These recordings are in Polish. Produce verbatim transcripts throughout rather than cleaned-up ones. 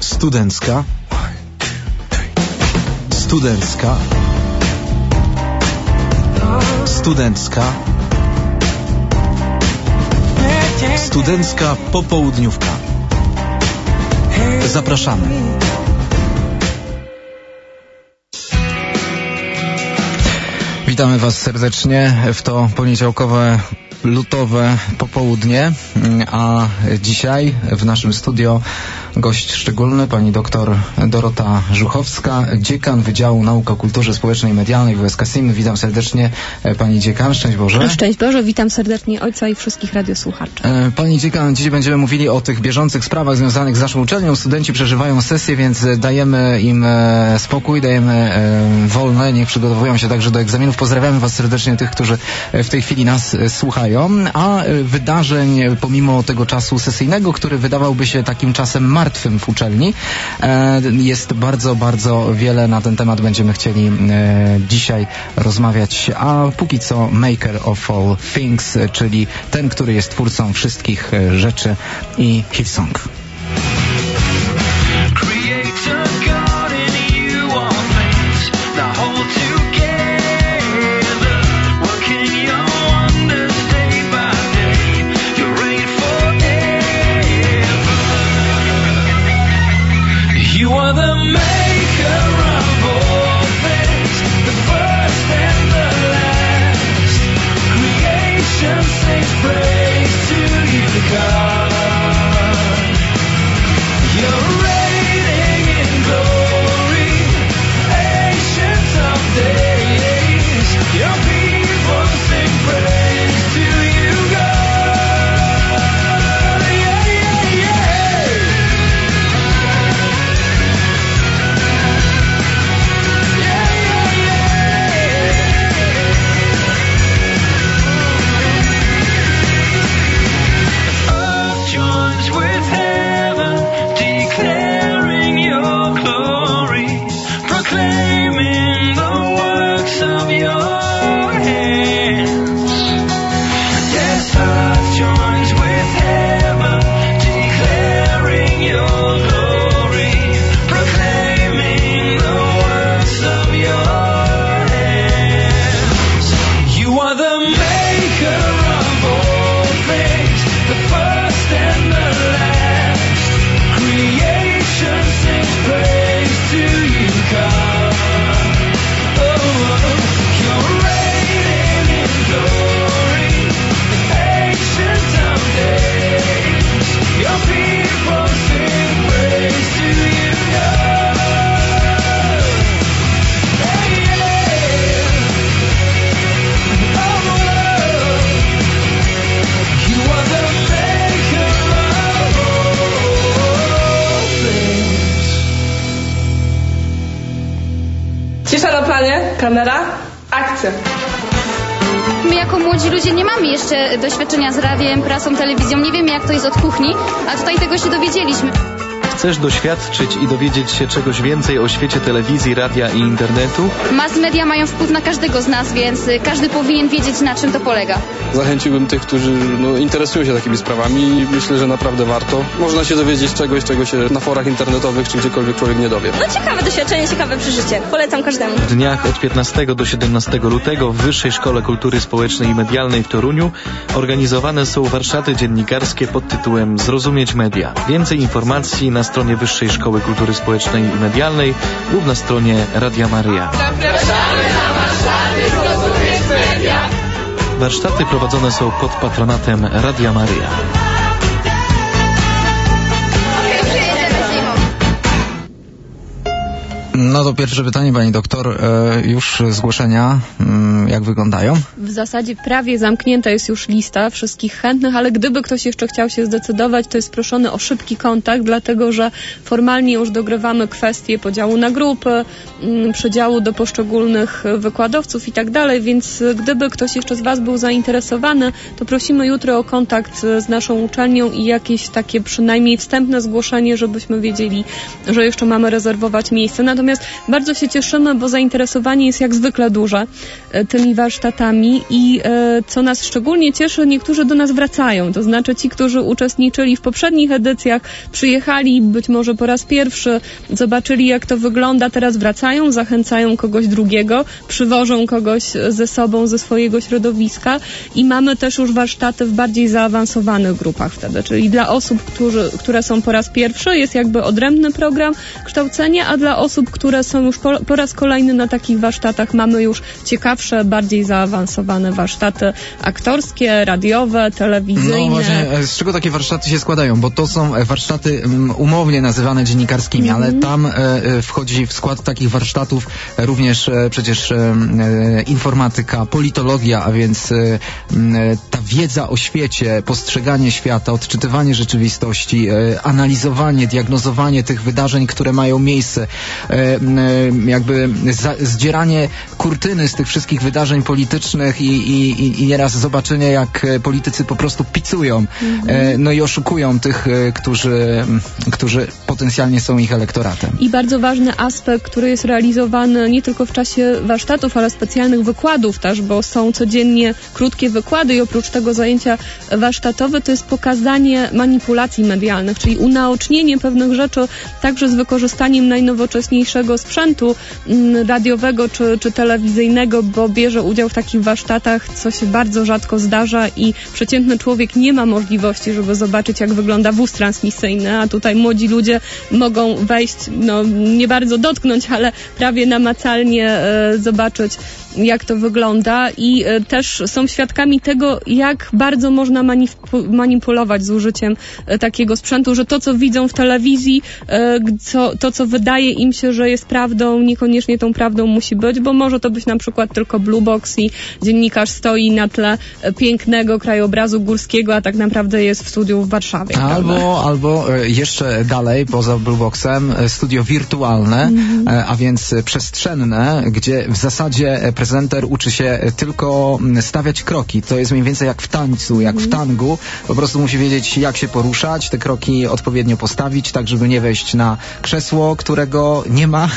Studencka. Studencka. Studencka. Studencka popołudniówka. Zapraszamy. Witamy Was serdecznie w to poniedziałkowe, lutowe popołudnie, a dzisiaj w naszym studio gość szczególny, pani doktor Dorota Żuchowska, dziekan Wydziału Nauk o Kulturze Społecznej i Medialnej w U S K S I M. Witam serdecznie pani dziekan, szczęść Boże. Szczęść Boże, witam serdecznie ojca i wszystkich radiosłuchaczy. Pani dziekan, dzisiaj będziemy mówili o tych bieżących sprawach związanych z naszą uczelnią. Studenci przeżywają sesję, więc dajemy im spokój, dajemy wolne, niech przygotowują się także do egzaminów. Pozdrawiamy Was serdecznie, tych, którzy w tej chwili nas słuchają, a wydarzeń pomimo tego czasu sesyjnego, który wydawałby się takim czasem martwym w uczelni, jest bardzo, bardzo wiele. Na ten temat będziemy chcieli dzisiaj rozmawiać, a póki co Maker of All Things, czyli ten, który jest twórcą wszystkich rzeczy, i Hillsong. You are the maker of all things, the first and the last. Creation sings praise to you, God. You're reigning in glory, ancient of days. Your people sing praise to you, God. Yeah, yeah, yeah. Cisza na planie, kamera, akcja. My jako młodzi ludzie nie mamy jeszcze doświadczenia z radiem, prasą, telewizją, nie wiemy jak to jest od kuchni, a tutaj tego się dowiedzieliśmy. Chcesz doświadczyć i dowiedzieć się czegoś więcej o świecie telewizji, radia i internetu? Mass media mają wpływ na każdego z nas, więc każdy powinien wiedzieć, na czym to polega. Zachęciłbym tych, którzy no, interesują się takimi sprawami, i myślę, że naprawdę warto. Można się dowiedzieć czegoś, czego się na forach internetowych czy gdziekolwiek człowiek nie dowie. No ciekawe doświadczenie, ciekawe przeżycie. Polecam każdemu. W dniach od piętnastego do siedemnastego lutego w Wyższej Szkole Kultury Społecznej i Medialnej w Toruniu organizowane są warsztaty dziennikarskie pod tytułem Zrozumieć media. Więcej informacji na stronie Wyższej Szkoły Kultury Społecznej i Medialnej lub na stronie Radia Maryja. Zapraszamy na warsztaty Zrozumieć media. Warsztaty prowadzone są pod patronatem Radia Maryja. No to pierwsze pytanie, pani doktor. E, już zgłoszenia, mm, jak wyglądają? W zasadzie prawie zamknięta jest już lista wszystkich chętnych, ale gdyby ktoś jeszcze chciał się zdecydować, to jest proszony o szybki kontakt, dlatego że formalnie już dogrywamy kwestie podziału na grupy, mm, przydziału do poszczególnych wykładowców i tak dalej, więc gdyby ktoś jeszcze z Was był zainteresowany, to prosimy jutro o kontakt z naszą uczelnią i jakieś takie przynajmniej wstępne zgłoszenie, żebyśmy wiedzieli, że jeszcze mamy rezerwować miejsce. Natomiast Natomiast bardzo się cieszymy, bo zainteresowanie jest jak zwykle duże tymi warsztatami i co nas szczególnie cieszy, niektórzy do nas wracają. To znaczy ci, którzy uczestniczyli w poprzednich edycjach, przyjechali być może po raz pierwszy, zobaczyli jak to wygląda, teraz wracają, zachęcają kogoś drugiego, przywożą kogoś ze sobą, ze swojego środowiska i mamy też już warsztaty w bardziej zaawansowanych grupach wtedy, czyli dla osób, którzy, które są po raz pierwszy, jest jakby odrębny program kształcenia, a dla osób, które są już po, po raz kolejny na takich warsztatach, mamy już ciekawsze, bardziej zaawansowane warsztaty aktorskie, radiowe, telewizyjne. No właśnie, z czego takie warsztaty się składają? Bo to są warsztaty umownie nazywane dziennikarskimi, mm. ale tam e, wchodzi w skład takich warsztatów również e, przecież e, informatyka, politologia, a więc e, ta wiedza o świecie, postrzeganie świata, odczytywanie rzeczywistości, e, analizowanie, diagnozowanie tych wydarzeń, które mają miejsce, e, e, jakby za, zdzieranie kurtyny z tych wszystkich wydarzeń politycznych i, i, i nieraz zobaczenie, jak politycy po prostu picują, mm-hmm. e, no i oszukują tych, e, którzy, którzy potencjalnie są ich elektoratem. I bardzo ważny aspekt, który jest realizowany nie tylko w czasie warsztatów, ale specjalnych wykładów też, bo są codziennie krótkie wykłady i oprócz tego zajęcia warsztatowe, to jest pokazanie manipulacji medialnych, czyli unaocznienie pewnych rzeczy także z wykorzystaniem najnowocześniejszego sprzętu m, radiowego czy, czy telewizyjnego, bo bierze udział w takich warsztatach, co się bardzo rzadko zdarza i przeciętny człowiek nie ma możliwości, żeby zobaczyć, jak wygląda wóz transmisyjny, a tutaj młodzi ludzie mogą wejść, no nie bardzo dotknąć, ale prawie namacalnie e, zobaczyć, jak to wygląda i e, też są świadkami tego, jak bardzo można manip- manipulować z użyciem e, takiego sprzętu, że to, co widzą w telewizji, e, co, to, co wydaje im się, że jest prawdą, niekoniecznie tą prawdą musi być, bo może to być na przykład tylko Blue Box i dziennikarz stoi na tle e, pięknego krajobrazu górskiego, a tak naprawdę jest w studiu w Warszawie. Albo, albo e, jeszcze dalej, poza Blue Boxem, e, studio wirtualne, mm-hmm. e, a więc przestrzenne, gdzie w zasadzie prezenter uczy się tylko stawiać kroki. To jest mniej więcej jak w tańcu, jak w tangu. Po prostu musi wiedzieć, jak się poruszać, te kroki odpowiednio postawić, tak żeby nie wejść na krzesło, którego nie ma,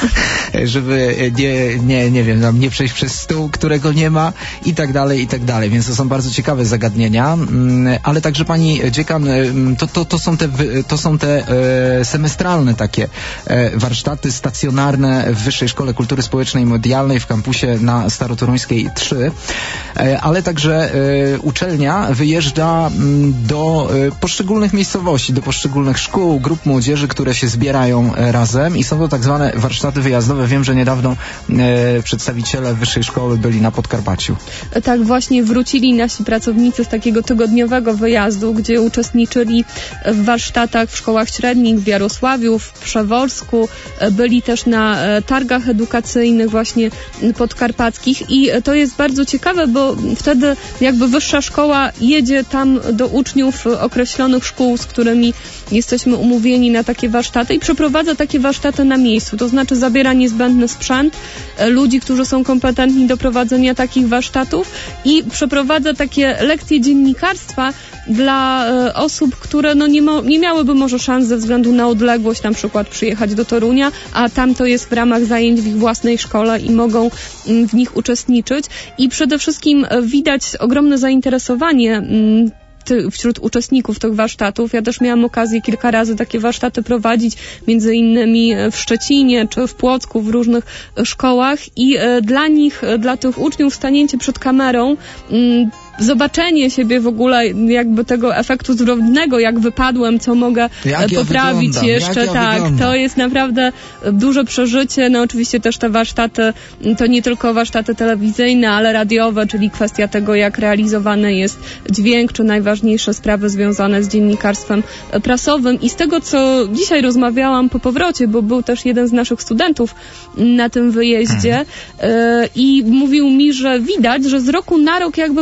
żeby nie, nie, nie wiem, nie przejść przez stół, którego nie ma i tak dalej, i tak dalej. Więc to są bardzo ciekawe zagadnienia, ale także pani dziekan, to, to, to są te, to są te e, semestralne takie e, warsztaty stacjonarne w Wyższej Szkole Kultury Społecznej i Medialnej w kampusie na Starotoruńskiej trzy, e, ale także e, uczelnia wyjeżdża m, do e, poszczególnych miejscowości, do poszczególnych szkół, grup młodzieży, które się zbierają e, razem i są to tak zwane warsztaty wyjazdowe. Wiem, że niedawno e, przedstawiciele Wyższej Szkoły byli na Podkarpaciu. Tak, właśnie wrócili nasi pracownicy z takiego tygodniowego wyjazdu, gdzie uczestniczyli w warsztatach w szkołach średnich w Jarosławiu, w Przeworsku, byli też na targach edukacyjnych właśnie podkarpackich i to jest bardzo ciekawe, bo wtedy jakby wyższa szkoła jedzie tam do uczniów określonych szkół, z którymi jesteśmy umówieni na takie warsztaty i przeprowadza takie warsztaty na miejscu, to znaczy zabiera niezbędny sprzęt, ludzi, którzy są kompetentni do prowadzenia takich warsztatów i przeprowadza takie lekcje dziennikarstwa dla e, osób, które no nie, mo- nie miałyby może szans ze względu na odległość na przykład przyjechać do Torunia, a tam to jest w ramach zajęć w ich własnej szkole i mogą m, w nich uczestniczyć i przede wszystkim e, widać ogromne zainteresowanie m, ty, wśród uczestników tych warsztatów. Ja też miałam okazję kilka razy takie warsztaty prowadzić, między innymi w Szczecinie czy w Płocku, w różnych szkołach i e, dla nich, e, dla tych uczniów stanięcie przed kamerą m, zobaczenie siebie w ogóle jakby tego efektu zwrotnego, jak wypadłem, co mogę jak poprawić ja jeszcze, ja tak, wyglądam. To jest naprawdę duże przeżycie. No oczywiście też te warsztaty, to nie tylko warsztaty telewizyjne, ale radiowe, czyli kwestia tego, jak realizowany jest dźwięk, czy najważniejsze sprawy związane z dziennikarstwem prasowym. I z tego, co dzisiaj rozmawiałam po powrocie, bo był też jeden z naszych studentów na tym wyjeździe hmm. i mówił mi, że widać, że z roku na rok jakby była coraz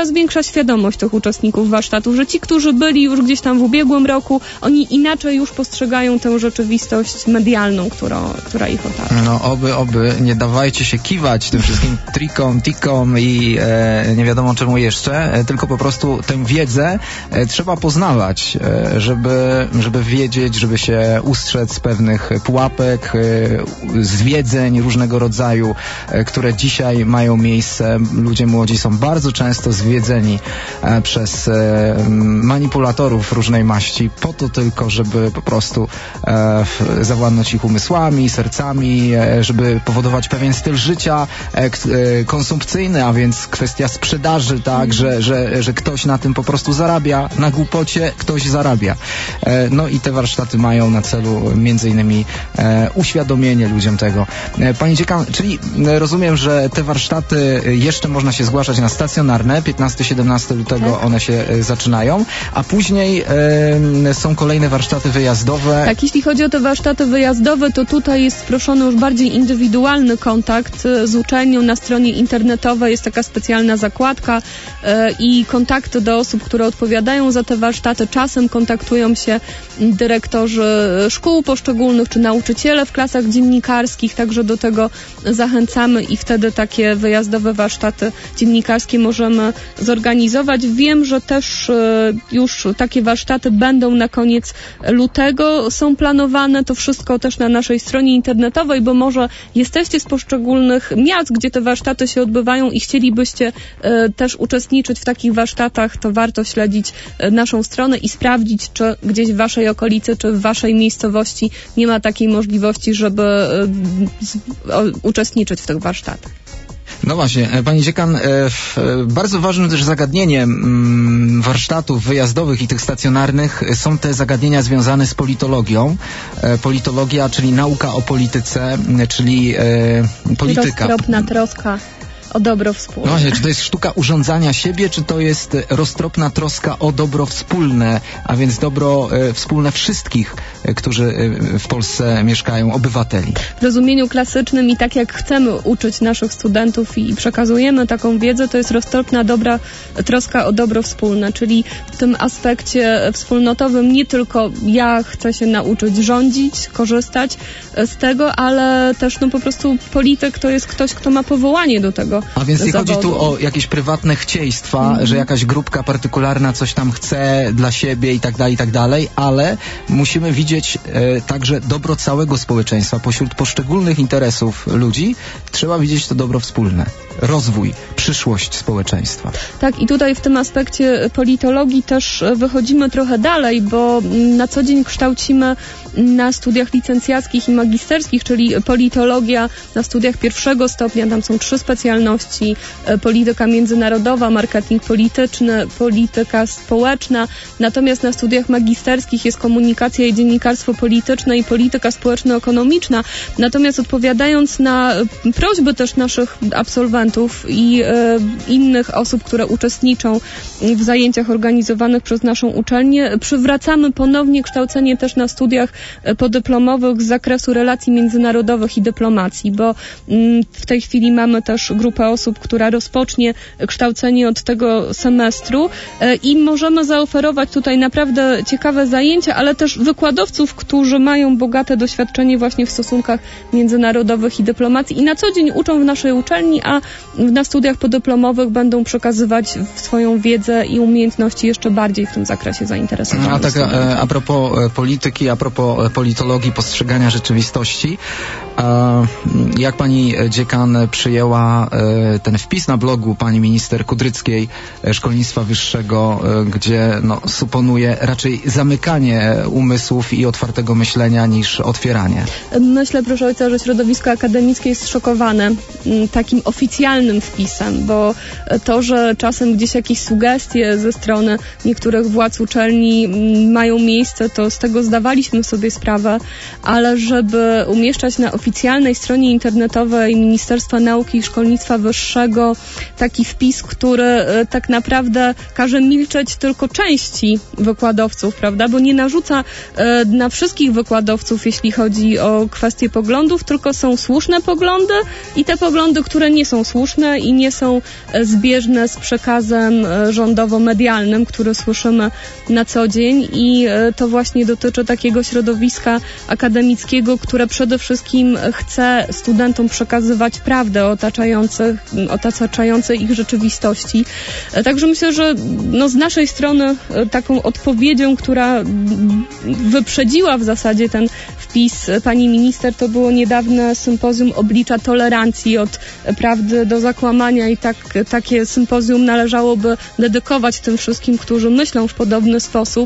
coraz większa świadomość tych uczestników warsztatów, że ci, którzy byli już gdzieś tam w ubiegłym roku, oni inaczej już postrzegają tę rzeczywistość medialną, która, która ich otacza. No oby, oby, nie dawajcie się kiwać tym wszystkim trikom, tikom i e, nie wiadomo czemu jeszcze, e, tylko po prostu tę wiedzę e, trzeba poznawać, e, żeby, żeby wiedzieć, żeby się ustrzec pewnych pułapek, e, zwiedzeń różnego rodzaju, e, które dzisiaj mają miejsce. Ludzie młodzi są bardzo często zwiedzeni e, przez e, manipulatorów różnej maści, po to tylko, żeby po prostu e, zawładnąć ich umysłami, sercami, e, żeby powodować pewien styl życia e, e, konsumpcyjny, a więc kwestia sprzedaży, tak, że, że, że ktoś na tym po prostu zarabia, na głupocie ktoś zarabia. E, no i te warsztaty mają na celu między innymi e, uświadomienie ludziom tego. E, Pani dziekan, czyli e, rozumiem, że te warsztaty jeszcze można się zgłaszać na stacjonarne, piętnastego siedemnastego lutego tak. one się e, zaczynają, a później e, są kolejne warsztaty wyjazdowe. Tak, jeśli chodzi o te warsztaty wyjazdowe, to tutaj jest proszony już bardziej indywidualny kontakt z uczelnią. Na stronie internetowej jest taka specjalna zakładka e, i kontakty do osób, które odpowiadają za te warsztaty. Czasem kontaktują się dyrektorzy szkół poszczególnych, czy nauczyciele w klasach dziennikarskich, także do tego zachęcamy i wtedy takie wyjazdowe warsztaty dziennikarskie możemy zorganizować. Wiem, że też e, już takie warsztaty będą na koniec lutego, są planowane, to wszystko też na naszej stronie internetowej, bo może jesteście z poszczególnych miast, gdzie te warsztaty się odbywają i chcielibyście e, też uczestniczyć w takich warsztatach, to warto śledzić e, naszą stronę i sprawdzić, czy gdzieś w waszej okolicy, czy w waszej miejscowości nie ma takiej możliwości, żeby e, z, o, uczestniczyć w tych warsztatach. No właśnie, pani dziekan, bardzo ważnym też zagadnieniem warsztatów wyjazdowych i tych stacjonarnych są te zagadnienia związane z politologią. Politologia, czyli nauka o polityce, czyli polityka. Roztropna troska o dobro wspólne. No właśnie, czy to jest sztuka urządzania siebie, czy to jest roztropna troska o dobro wspólne, a więc dobro e, wspólne wszystkich, e, którzy e, w Polsce mieszkają, obywateli? W rozumieniu klasycznym i tak jak chcemy uczyć naszych studentów i przekazujemy taką wiedzę, to jest roztropna dobra, troska o dobro wspólne, czyli w tym aspekcie wspólnotowym nie tylko ja chcę się nauczyć rządzić, korzystać z tego, ale też no po prostu polityk to jest ktoś, kto ma powołanie do tego. A więc nie zawodu. chodzi tu o jakieś prywatne chcieństwa, mm. że jakaś grupka partykularna coś tam chce dla siebie i tak dalej, i tak dalej, ale musimy widzieć e, także dobro całego społeczeństwa. Pośród poszczególnych interesów ludzi trzeba widzieć to dobro wspólne. Rozwój, przyszłość społeczeństwa. Tak, i tutaj w tym aspekcie politologii też wychodzimy trochę dalej, bo na co dzień kształcimy na studiach licencjackich i magisterskich, czyli politologia na studiach pierwszego stopnia, tam są trzy specjalności, polityka międzynarodowa, marketing polityczny, polityka społeczna, natomiast na studiach magisterskich jest komunikacja i dziennikarstwo polityczne i polityka społeczno-ekonomiczna, natomiast odpowiadając na prośby też naszych absolwentów i e, innych osób, które uczestniczą w zajęciach organizowanych przez naszą uczelnię, przywracamy ponownie kształcenie też na studiach podyplomowych z zakresu relacji międzynarodowych i dyplomacji, bo mm, w tej chwili mamy też grupę osób, która rozpocznie kształcenie od tego semestru e, i możemy zaoferować tutaj naprawdę ciekawe zajęcia, ale też wykładowców, którzy mają bogate doświadczenie właśnie w stosunkach międzynarodowych i dyplomacji i na co dzień uczą w naszej uczelni, a na studiach podyplomowych będą przekazywać swoją wiedzę i umiejętności jeszcze bardziej w tym zakresie zainteresowania. A tak a, a propos polityki, a propos politologii, postrzegania rzeczywistości, a jak pani dziekan przyjęła ten wpis na blogu pani minister Kudryckiej Szkolnictwa Wyższego, gdzie no, suponuje raczej zamykanie umysłów i otwartego myślenia niż otwieranie? Myślę, proszę ojca, że środowisko akademickie jest szokowane takim oficjalnym wpisem, bo to, że czasem gdzieś jakieś sugestie ze strony niektórych władz uczelni mają miejsce, to z tego zdawaliśmy sobie sprawę, ale żeby umieszczać na oficjalnym oficjalnej stronie internetowej Ministerstwa Nauki i Szkolnictwa Wyższego taki wpis, który e, tak naprawdę każe milczeć tylko części wykładowców, prawda, bo nie narzuca e, na wszystkich wykładowców, jeśli chodzi o kwestie poglądów, tylko są słuszne poglądy i te poglądy, które nie są słuszne i nie są e, zbieżne z przekazem e, rządowo-medialnym, który słyszymy na co dzień i e, to właśnie dotyczy takiego środowiska akademickiego, które przede wszystkim chce studentom przekazywać prawdę o otaczających, otaczającej ich rzeczywistości. E, także myślę, że no, z naszej strony e, taką odpowiedzią, która wyprzedziła w zasadzie ten wpis pani minister, to było niedawne sympozjum Oblicza Tolerancji od prawdy do zakłamania i tak, takie sympozjum należałoby dedykować tym wszystkim, którzy myślą w podobny sposób,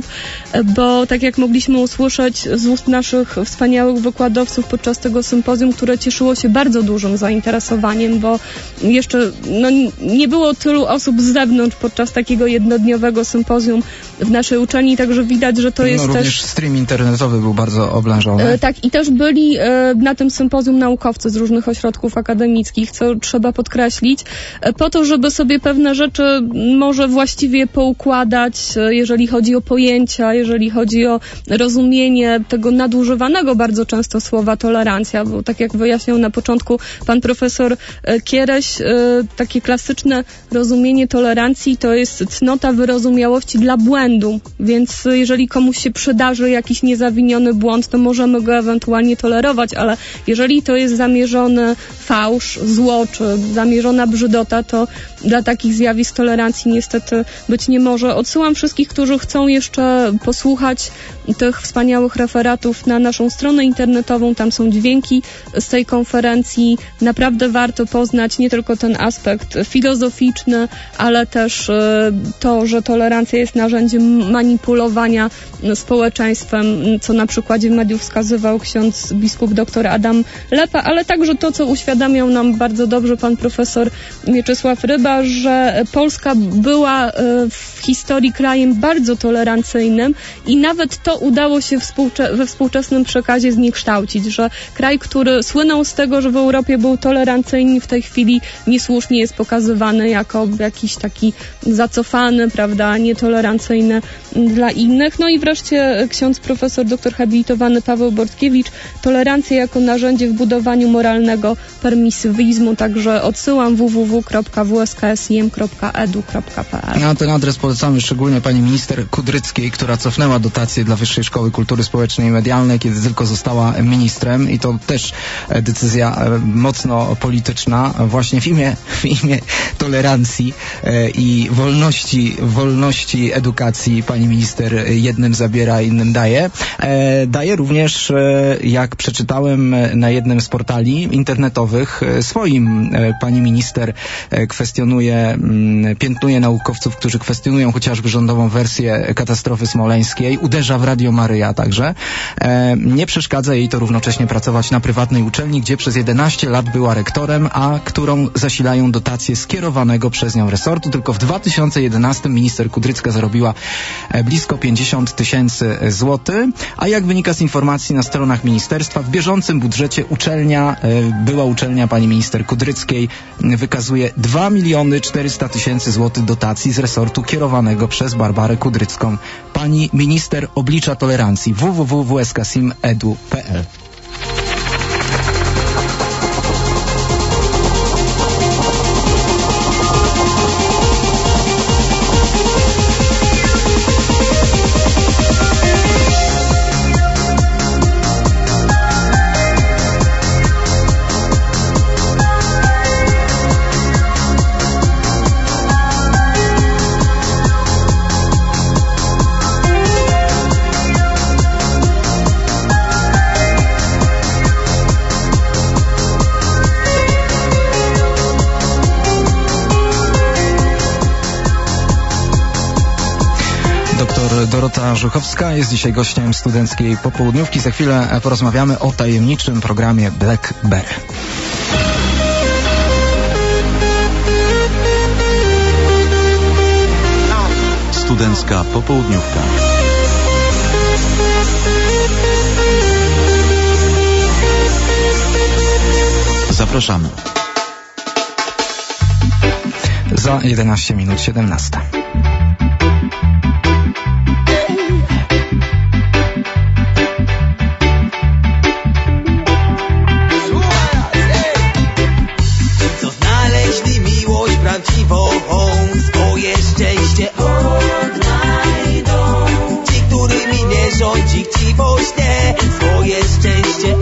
bo tak jak mogliśmy usłyszeć z ust naszych wspaniałych wykładowców podczas tego sympozjum, które cieszyło się bardzo dużym zainteresowaniem, bo jeszcze no, nie było tylu osób z zewnątrz podczas takiego jednodniowego sympozjum w naszej uczelni, także widać, że to no, jest również też... stream internetowy był bardzo oblężony. E, tak, i też byli e, na tym sympozjum naukowcy z różnych ośrodków akademickich, co trzeba podkreślić, e, po to, żeby sobie pewne rzeczy może właściwie poukładać, e, jeżeli chodzi o pojęcia, jeżeli chodzi o rozumienie tego nadużywanego bardzo często słowa tolerancja, bo tak jak wyjaśniał na początku pan profesor e, Kiereś, e, takie klasyczne rozumienie tolerancji to jest cnota wyrozumiałości dla błędu, więc jeżeli komuś się przydarzy jakiś niezawiniony błąd, to możemy go ewentualnie tolerować, ale jeżeli to jest zamierzony fałsz, zło, czy zamierzona brzydota, to dla takich zjawisk tolerancji niestety być nie może. Odsyłam wszystkich, którzy chcą jeszcze posłuchać tych wspaniałych referatów na naszą stronę internetową, tam są dźwięki z tej konferencji. Naprawdę warto poznać nie tylko ten aspekt filozoficzny, ale też to, że tolerancja jest narzędziem manipulowania społeczeństwem, co na przykładzie mediów wskazywał ksiądz biskup dr Adam Lepa, ale także to, co uświadamiał nam bardzo dobrze pan profesor Mieczysław Ryba, że Polska była w historii krajem bardzo tolerancyjnym i nawet to udało się współcze- we współczesnym przekazie zniekształcić, że kraj, który słynął z tego, że w Europie był tolerancyjny, w tej chwili niesłusznie jest pokazywany jako jakiś taki zacofany, prawda, nietolerancyjny dla innych. No i wreszcie ksiądz profesor doktor habilitowany Paweł Bortkiewicz, tolerancja jako narzędzie w budowaniu moralnego permisywizmu, także odsyłam w w w kropka w s k s i m kropka e d u kropka p l. Na ten adres polecamy szczególnie pani minister Kudryckiej, która cofnęła dotacje dla Wyższej Szkoły Kultury Społecznej i Medialnej, kiedy tylko została ministrem i to też decyzja mocno polityczna, właśnie w imię, w imię tolerancji i wolności, wolności edukacji pani minister jednym zabiera, innym daje. Daje również, jak przeczytałem na jednym z portali internetowych, swoim pani minister kwestionuje, piętnuje naukowców, którzy kwestionują chociażby rządową wersję katastrofy smoleńskiej, uderza w Radio Maryja także. Nie przeszkadza jej to równocześnie pracować na prywatnej uczelni, gdzie przez jedenaście lat była rektorem, a którą zasilają dotacje skierowanego przez nią resortu. Tylko w dwa tysiące jedenastym minister Kudrycka zarobiła blisko pięćdziesiąt tysięcy złotych, a jak wynika z informacji na stronach ministerstwa, w bieżącym budżecie uczelnia, była uczelnia pani minister Kudryckiej, wykazuje dwa miliony czterysta tysięcy złotych dotacji z resortu kierowanego przez Barbarę Kudrycką. Pani minister oblicza tolerancji. w w w kropka w s k s i m kropka e d u kropka p l. Dorota Żuchowska jest dzisiaj gościem studenckiej popołudniówki. Za chwilę porozmawiamy o tajemniczym programie BlackBerry. Studencka popołudniówka. Zapraszamy. Za jedenaście minut siedemnasta. Co znaleźli miłość prawdziwą, swoje szczęście odnajdą. Ci, którymi nie rządzi chciwość, nie, swoje szczęście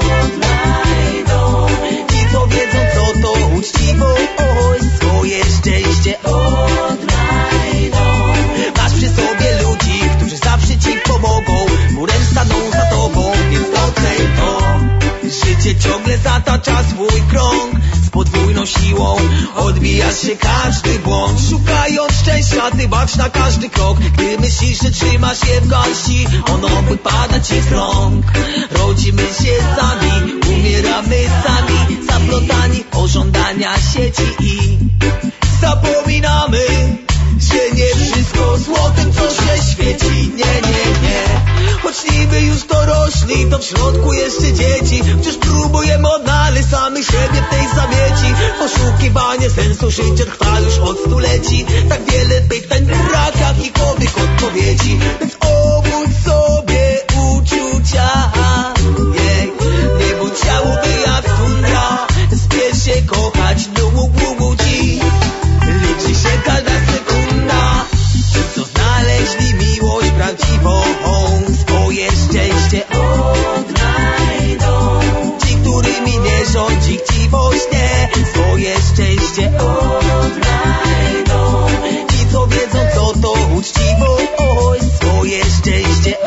odnajdą. Ci, co wiedzą, co to uczciwość, swoje szczęście odnajdą. Masz przy sobie ludzi, którzy zawsze ci pomogą, murem staną za tobą, więc doceń to. Życie ciągle zatacza swój krąg, z podwójną siłą odbija się każdy błąd. Szukając szczęścia, ty bacz na każdy krok. Gdy myślisz, że trzymasz je w garści, ono wypada ci z rąk. Rodzimy się sami, umieramy sami, zaplątani o żądania sieci i zapominamy, że nie wszystko złotem, co się świeci. Nie, nie, nie. Choć niby już dorośli, to w środku jeszcze dzieci. Wciąż próbujemy odnaleźć samych siebie w tej zamieci. Poszukiwanie sensu życia trwa już od stuleci. Tak wiele pytań, brak jakichkolwiek odpowiedzi. Więc obudź sobie uczucia, yeah. Nie bądź chciałoby jak tundra, spiesz się kochać, długo, długo ci liczy się każda sekunda. Ci, co znaleźli miłość prawdziwą, swoje szczęście odnajdą. Ci, którymi nie rządzi chciwość, nie, swoje szczęście odnajdą. Ci, co wiedzą, co to uczciwość, swoje szczęście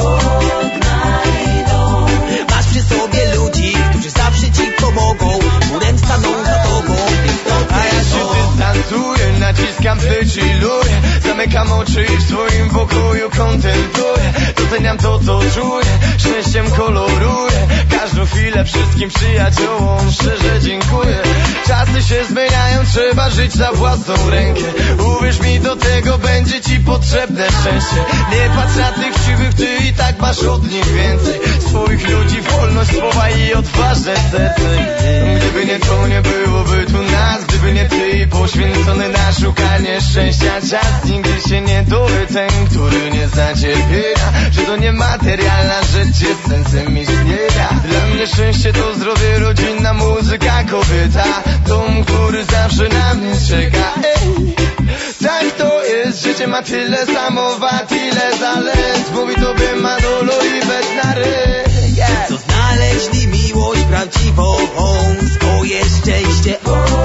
odnajdą. Masz przy sobie ludzi, którzy zawsze ci pomogą, murem staną za tobą, więc doceń. A ja się dystansuję, naciskam pleć i luję, zamykam oczy i w swoim pokoju kontempluję. Doceniam to, co czuję, szczęściem koloruję każdą chwilę, wszystkim przyjaciołom szczerze dziękuję. Czasy się zmieniają, trzeba żyć za własną rękę. Uwierz mi, do tego będzie ci potrzebne szczęście. Nie patrz na tych siwych, ty i tak masz od nich więcej. Swoich ludzi, wolność słowa i odważne serce. Gdyby nie to, nie byłoby tu nas. Gdyby nie ty i poświęcony na szukanie szczęścia czas, nigdy się nie dowie ten, który nie zna cierpienia, że to niematerialna rzecz jest sensem istnienia. Dla mnie szczęście to zdrowie, rodzina, muzyka, kobieta, dom, który zawsze na mnie czeka. Ej, tak to jest, życie ma tyle samo wad, ile zalet. Mówi tobie Manolo i Bednary, yeah. Co znaleźli miłość prawdziwą, swoje szczęście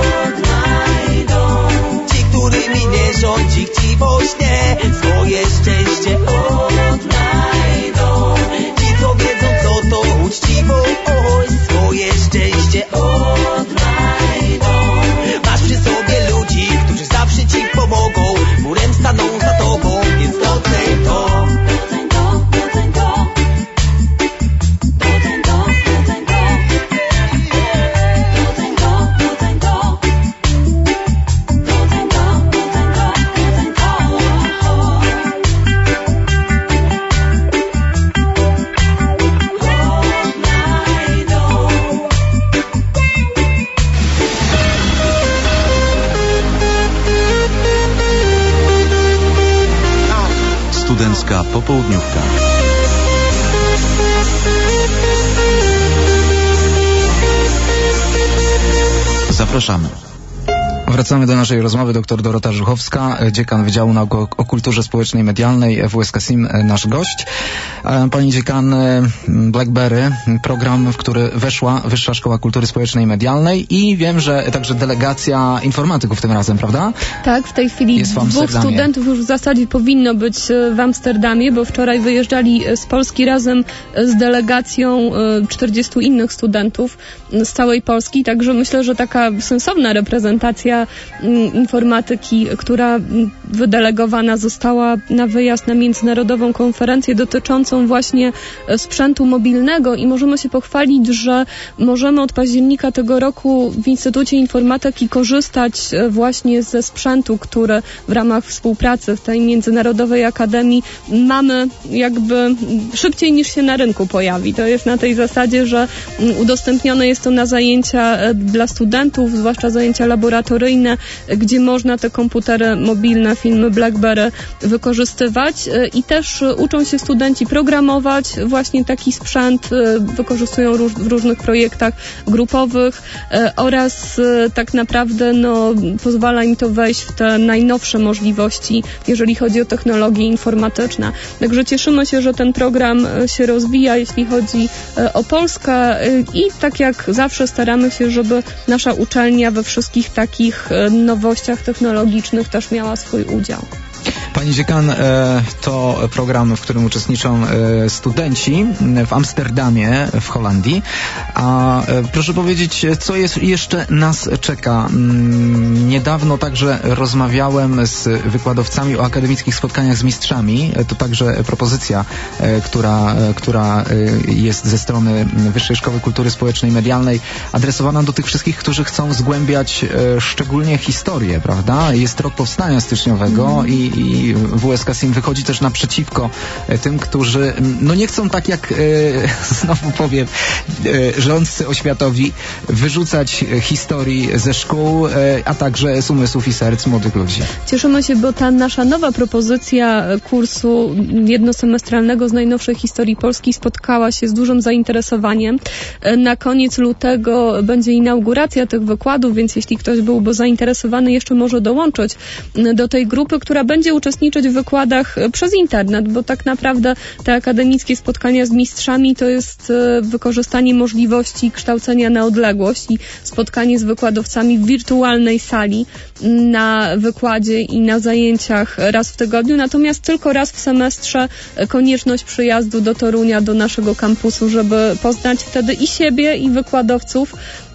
odnajdą. Ci, którymi nie rządzi chciwość, nie, swoje szczęście odnajdą. Ci, co wiedzą, co to uczciwość, swoje szczęście odnajdą. Masz przy sobie ludzi, którzy zawsze ci pomogą, murem staną za tobą, więc doceń to. Doceń to, doceń to. Doceń to, doceń to. Doceń to, doceń to. Doceń to, doceń to, doceń to. Studencka popołudniówka. Zapraszamy. Wracamy do naszej rozmowy. Doktor Dorota Żuchowska, dziekan Wydziału Nauk o Kulturze Społecznej i Medialnej W S K S I M, nasz gość. Pani dziekan, Blackberry, program, w który weszła Wyższa Szkoła Kultury Społecznej i Medialnej i wiem, że także delegacja informatyków tym razem, prawda? Tak, w tej chwili dwóch studentów już w zasadzie powinno być w Amsterdamie, bo wczoraj wyjeżdżali z Polski razem z delegacją czterdziestu innych studentów z całej Polski, także myślę, że taka sensowna reprezentacja Informatyki, która wydelegowana została na wyjazd na międzynarodową konferencję dotyczącą właśnie sprzętu mobilnego i możemy się pochwalić, że możemy od października tego roku w Instytucie Informatyki korzystać właśnie ze sprzętu, który w ramach współpracy w tej Międzynarodowej Akademii mamy jakby szybciej niż się na rynku pojawi. To jest na tej zasadzie, że udostępnione jest to na zajęcia dla studentów, zwłaszcza zajęcia laboratoryjne, gdzie można te komputery mobilne, filmy BlackBerry wykorzystywać i też uczą się studenci programować właśnie taki sprzęt, wykorzystują róż, w różnych projektach grupowych oraz tak naprawdę no, pozwala im to wejść w te najnowsze możliwości, jeżeli chodzi o technologie informatyczne. Także cieszymy się, że ten program się rozwija, jeśli chodzi o Polskę i tak jak zawsze staramy się, żeby nasza uczelnia we wszystkich takich nowościach technologicznych też miała swój udział. Pani dziekan, to program, w którym uczestniczą studenci w Amsterdamie, w Holandii. A proszę powiedzieć, co jest, jeszcze nas czeka? Niedawno także rozmawiałem z wykładowcami o akademickich spotkaniach z mistrzami. To także propozycja, która, która jest ze strony Wyższej Szkoły Kultury Społecznej i Medialnej, adresowana do tych wszystkich, którzy chcą zgłębiać szczególnie historię, prawda? Jest rok powstania styczniowego mm. i i W S K S I M wychodzi też naprzeciwko tym, którzy no nie chcą, tak jak e, znowu powiem, e, rządcy oświatowi, wyrzucać historii ze szkół, e, a także z umysłów i serc młodych ludzi. Cieszymy się, bo ta nasza nowa propozycja kursu jednosemestralnego z najnowszej historii Polski spotkała się z dużym zainteresowaniem. Na koniec lutego będzie inauguracja tych wykładów, więc jeśli ktoś byłby zainteresowany, jeszcze może dołączyć do tej grupy, która będzie uczestniczyć w wykładach przez internet, bo tak naprawdę te akademickie spotkania z mistrzami to jest wykorzystanie możliwości kształcenia na odległość i spotkanie z wykładowcami w wirtualnej sali na wykładzie i na zajęciach raz w tygodniu, natomiast tylko raz w semestrze konieczność przyjazdu do Torunia, do naszego kampusu, żeby poznać wtedy i siebie, i wykładowców,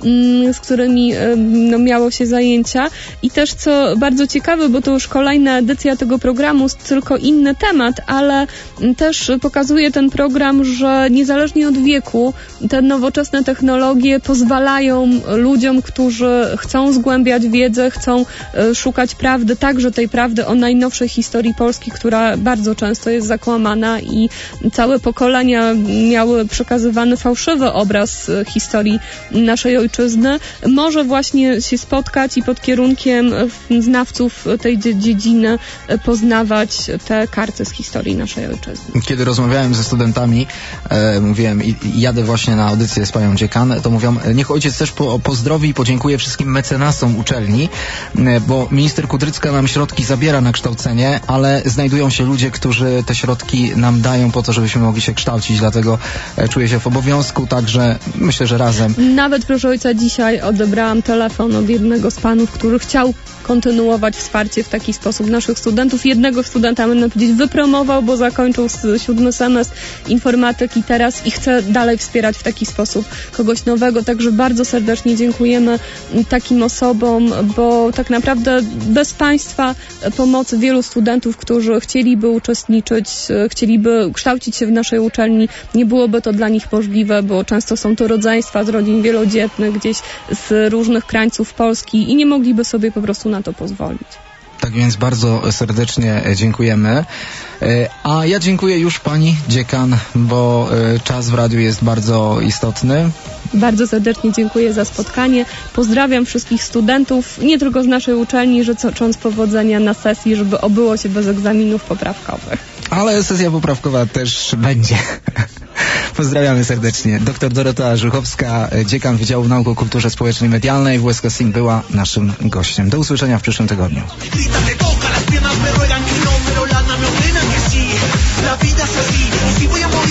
z którymi no, miało się zajęcia. I też co bardzo ciekawe, bo to już kolejna edycja tego programu, tylko inny temat, ale też pokazuje ten program, że niezależnie od wieku te nowoczesne technologie pozwalają ludziom, którzy chcą zgłębiać wiedzę, chcą szukać prawdy, także tej prawdy o najnowszej historii Polski, która bardzo często jest zakłamana i całe pokolenia miały przekazywany fałszywy obraz historii naszej ojczyzny, może właśnie się spotkać i pod kierunkiem znawców tej dziedziny poznawać te karty z historii naszej ojczyzny. Kiedy rozmawiałem ze studentami, e, mówiłem, i, jadę właśnie na audycję z panią dziekan, to mówią, niech ojciec też po, pozdrowi i podziękuje wszystkim mecenasom uczelni, e, bo minister Kudrycka nam środki zabiera na kształcenie, ale znajdują się ludzie, którzy te środki nam dają po to, żebyśmy mogli się kształcić, dlatego e, czuję się w obowiązku, także myślę, że razem. Nawet, proszę ojca, dzisiaj odebrałam telefon od jednego z panów, który chciał kontynuować wsparcie w taki sposób naszych studentów. Jednego studenta, można powiedzieć, wypromował, bo zakończył siódmy semestr informatyki teraz i chce dalej wspierać w taki sposób kogoś nowego. Także bardzo serdecznie dziękujemy takim osobom, bo tak naprawdę bez państwa pomocy wielu studentów, którzy chcieliby uczestniczyć, chcieliby kształcić się w naszej uczelni, nie byłoby to dla nich możliwe, bo często są to rodzeństwa z rodzin wielodzietnych, gdzieś z różnych krańców Polski i nie mogliby sobie po prostu na to pozwolić. Tak więc bardzo serdecznie dziękujemy. A ja dziękuję już pani dziekan, bo czas w radiu jest bardzo istotny. Bardzo serdecznie dziękuję za spotkanie. Pozdrawiam wszystkich studentów, nie tylko z naszej uczelni, życząc powodzenia na sesji, żeby obyło się bez egzaminów poprawkowych. Ale sesja poprawkowa też będzie. Pozdrawiamy serdecznie. Doktor Dorota Żuchowska, dziekan Wydziału Nauk o Kulturze Społecznej i Medialnej w W S K S I M, była naszym gościem. Do usłyszenia w przyszłym tygodniu. La vida es así, y si voy a